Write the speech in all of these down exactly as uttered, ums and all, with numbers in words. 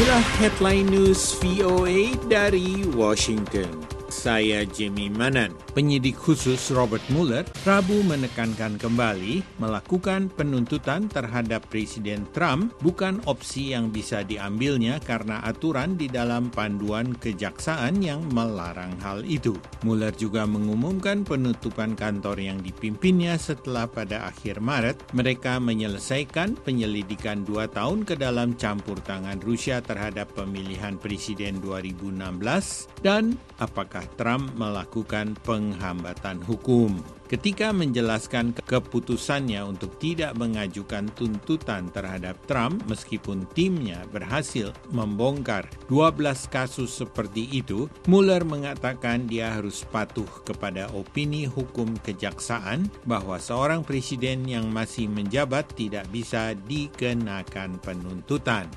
Inilah headline news V O A dari Washington. Saya Jimmy Manan. Penyidik khusus Robert Mueller Rabu menekankan kembali melakukan penuntutan terhadap Presiden Trump bukan opsi yang bisa diambilnya karena aturan di dalam panduan kejaksaan yang melarang hal itu. Mueller juga mengumumkan penutupan kantor yang dipimpinnya setelah pada akhir Maret mereka menyelesaikan penyelidikan dua tahun ke dalam campur tangan Rusia terhadap pemilihan Presiden dua ribu enam belas dan apakah Trump melakukan penghambatan hukum. Ketika menjelaskan keputusannya untuk tidak mengajukan tuntutan terhadap Trump meskipun timnya berhasil membongkar dua belas kasus seperti itu, Mueller mengatakan dia harus patuh kepada opini hukum kejaksaan bahwa seorang presiden yang masih menjabat tidak bisa dikenakan penuntutan.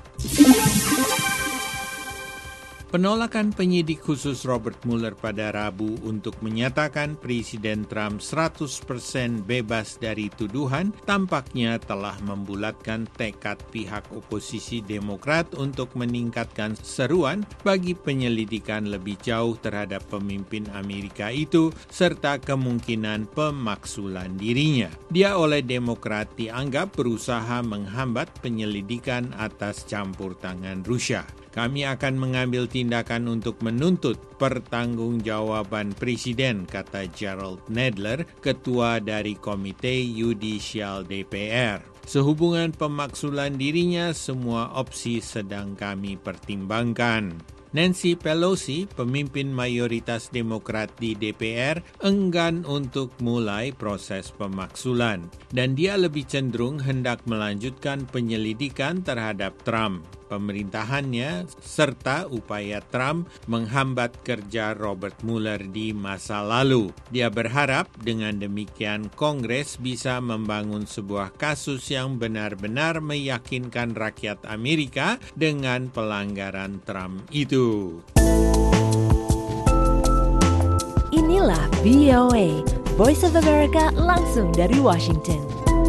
Penolakan penyidik khusus Robert Mueller pada Rabu untuk menyatakan Presiden Trump seratus persen bebas dari tuduhan tampaknya telah membulatkan tekad pihak oposisi Demokrat untuk meningkatkan seruan bagi penyelidikan lebih jauh terhadap pemimpin Amerika itu serta kemungkinan pemaksulan dirinya. Dia oleh Demokrat dianggap berusaha menghambat penyelidikan atas campur tangan Rusia. Kami akan mengambil tindakan untuk menuntut pertanggungjawaban Presiden, kata Gerald Nadler, ketua dari Komite Yudisial D P R. Sehubungan pemaksulan dirinya, semua opsi sedang kami pertimbangkan. Nancy Pelosi, pemimpin mayoritas Demokrat di D P R, enggan untuk mulai proses pemaksulan. Dan dia lebih cenderung hendak melanjutkan penyelidikan terhadap Trump, pemerintahannya, serta upaya Trump menghambat kerja Robert Mueller di masa lalu. Dia berharap dengan demikian Kongres bisa membangun sebuah kasus yang benar-benar meyakinkan rakyat Amerika dengan pelanggaran Trump itu. Inilah V O A, Voice of America langsung dari Washington.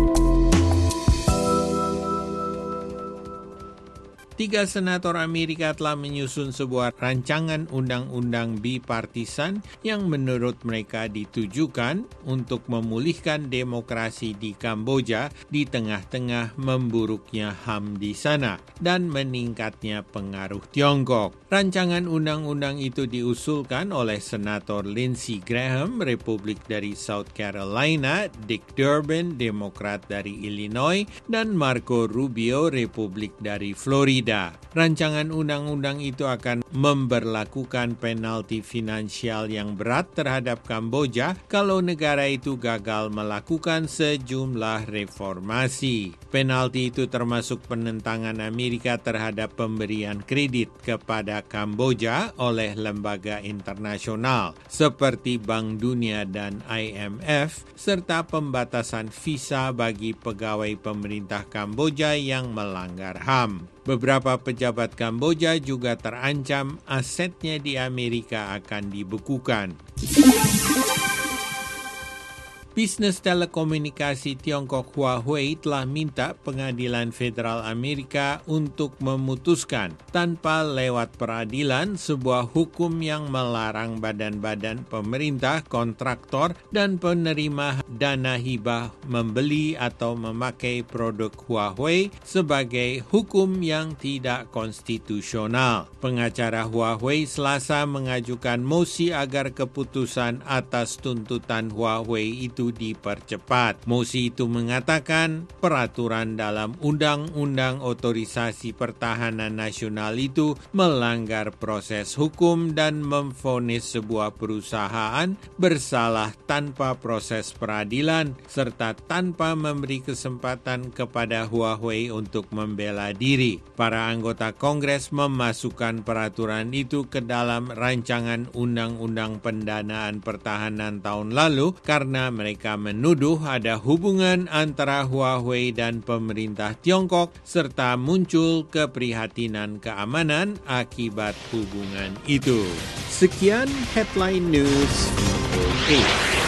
Tiga senator Amerika telah menyusun sebuah rancangan undang-undang bipartisan yang menurut mereka ditujukan untuk memulihkan demokrasi di Kamboja di tengah-tengah memburuknya H A M di sana dan meningkatnya pengaruh Tiongkok. Rancangan undang-undang itu diusulkan oleh Senator Lindsey Graham, Republik dari South Carolina, Dick Durbin, Demokrat dari Illinois, dan Marco Rubio, Republik dari Florida. Rancangan undang-undang itu akan memberlakukan penalti finansial yang berat terhadap Kamboja kalau negara itu gagal melakukan sejumlah reformasi. Penalti itu termasuk penentangan Amerika terhadap pemberian kredit kepada Kamboja oleh lembaga internasional seperti Bank Dunia dan I M F, serta pembatasan visa bagi pegawai pemerintah Kamboja yang melanggar H A M. Beberapa pejabat Kamboja juga terancam asetnya di Amerika akan dibekukan. Bisnis telekomunikasi Tiongkok Huawei telah minta pengadilan federal Amerika untuk memutuskan tanpa lewat peradilan sebuah hukum yang melarang badan-badan pemerintah, kontraktor, dan penerima dana hibah membeli atau memakai produk Huawei sebagai hukum yang tidak konstitusional. Pengacara Huawei Selasa mengajukan mosi agar keputusan atas tuntutan Huawei itu dipercepat. Mosi itu mengatakan peraturan dalam Undang-Undang Otorisasi Pertahanan Nasional itu melanggar proses hukum dan memvonis sebuah perusahaan bersalah tanpa proses peradilan serta tanpa memberi kesempatan kepada Huawei untuk membela diri. Para anggota Kongres memasukkan peraturan itu ke dalam rancangan Undang-Undang Pendanaan Pertahanan tahun lalu karena mereka Mereka menuduh ada hubungan antara Huawei dan pemerintah Tiongkok serta muncul keprihatinan keamanan akibat hubungan itu. Sekian headline news V O A.